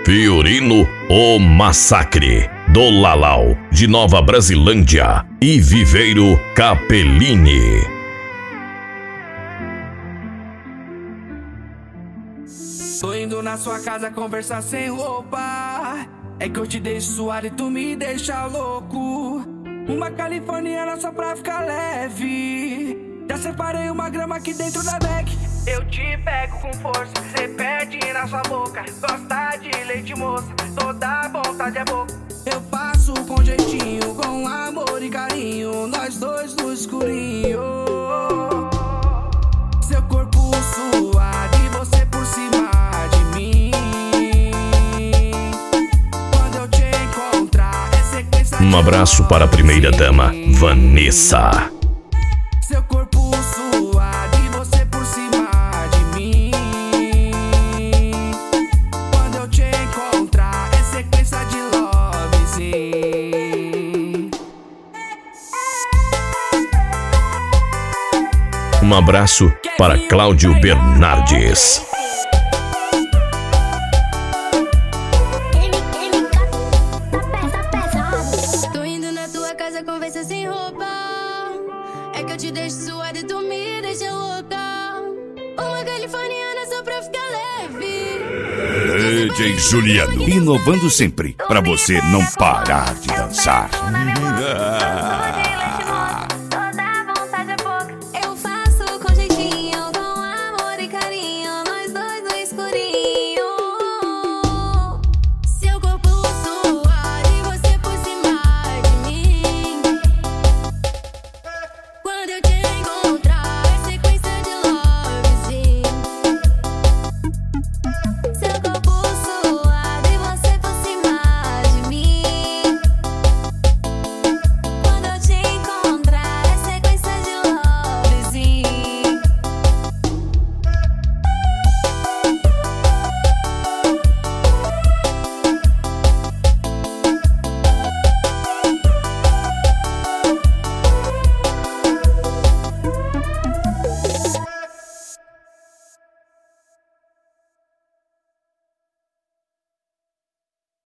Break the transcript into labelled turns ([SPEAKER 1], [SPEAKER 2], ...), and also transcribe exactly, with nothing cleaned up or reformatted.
[SPEAKER 1] Fiorino, o Massacre, do Lalau, de Nova Brasilândia, e Viveiro Capellini.
[SPEAKER 2] Tô indo na sua casa conversar sem roupa. É que eu te deixo suado e tu me deixa louco. Uma californiana só pra ficar leve. Já separei uma grama aqui dentro da bag. Eu te pego com força, cê perde na sua boca. Gosta de leite moça, toda vontade é boca. Eu passo com jeitinho, com amor e carinho, nós dois no escurinho. Seu corpo suado e você por cima de mim. Quando eu te encontrar, é sequência.
[SPEAKER 1] Um abraço para a primeira dama, Vanessa.
[SPEAKER 2] Seu corpo suado e você por cima de mim. Quando eu te encontrar, é sequência de love, sim.
[SPEAKER 1] Um abraço para Cláudio Bernardes.
[SPEAKER 3] Tô indo na tua casa conversa sem roupa. É que eu te deixo suada e tu me deixa louca. Uma californiana só pra ficar leve.
[SPEAKER 4] D J Juliano, inovando sempre, pra você não parar de dançar.